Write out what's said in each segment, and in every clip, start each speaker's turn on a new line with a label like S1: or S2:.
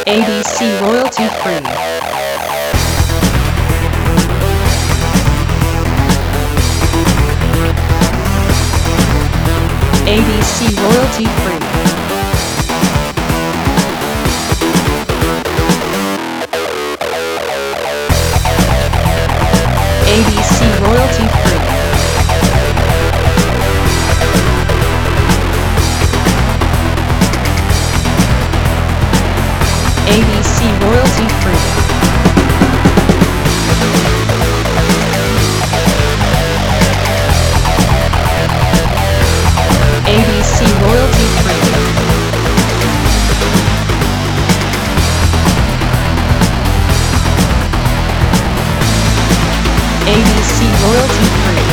S1: ABC royalty free. ABC royalty free. ABC royalty free. ABC royalty free. ABC royalty free. ABC royalty free.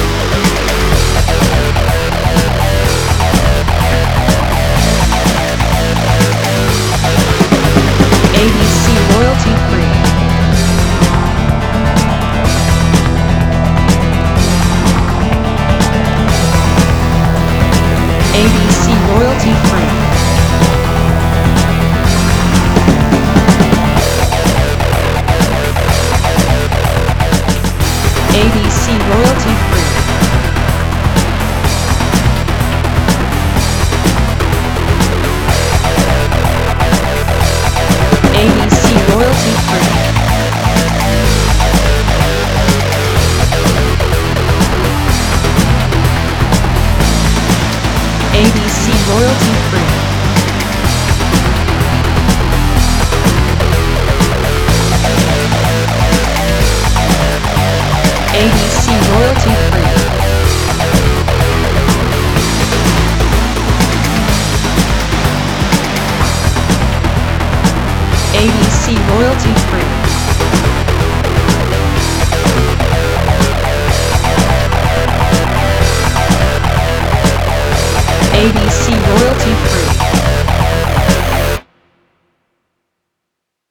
S1: ABC royalty free. ABC royalty free. ABC royalty free. ABC royalty free. ABC royalty free. ABC royalty free. ABC royalty free. ABC royalty free.